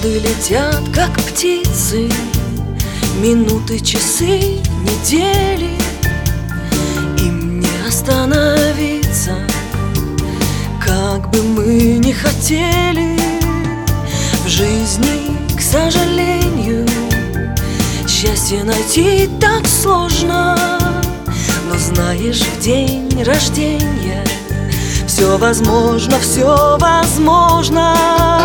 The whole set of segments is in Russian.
Годы летят, как птицы, минуты, часы, недели. Им не остановиться, как бы мы ни хотели. В жизни, к сожалению, счастье найти так сложно. Но знаешь, в день рождения все возможно, все возможно.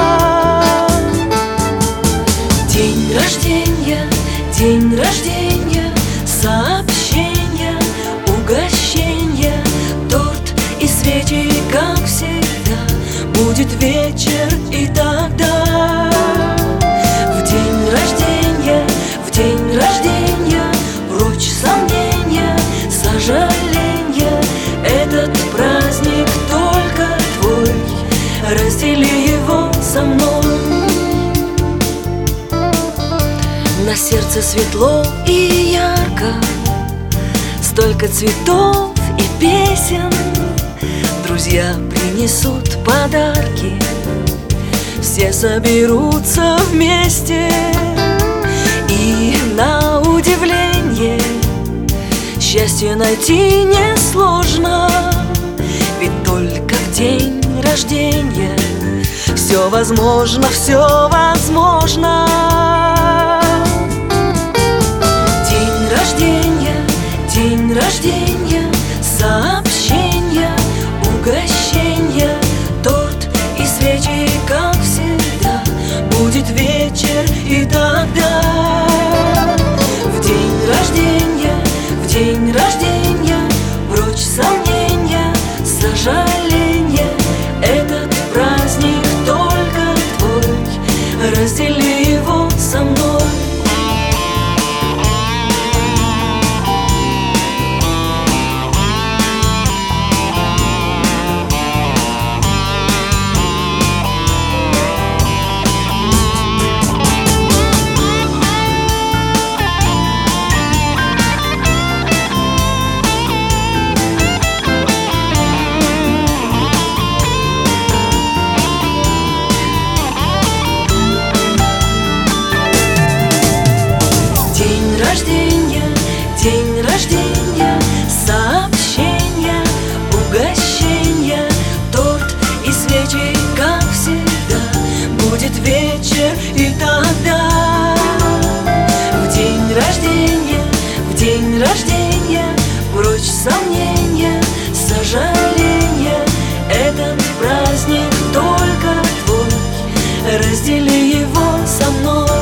День рождения, сообщения, угощения, торт и свечи, как всегда. Будет вечер и тогда. В день рождения, прочь сомнения, сожаления. Этот праздник только твой, раздели его со мной. На сердце светло и ярко, столько цветов и песен. Друзья принесут подарки, все соберутся вместе. И на удивление счастье найти несложно. Ведь только в день рождения все возможно, все возможно. День рождения, сообщения, угощения, торт и свечи, как всегда. Будет вечер и тогда. В день рождения, прочь сомнения, сожаления. Этот праздник только твой, раздели его со мной. День рождения, сообщения, угощения, торт и свечи, как всегда. Будет вечер и тогда. В день рождения, прочь сомнения, сожаления. Этот праздник только твой, раздели его со мной.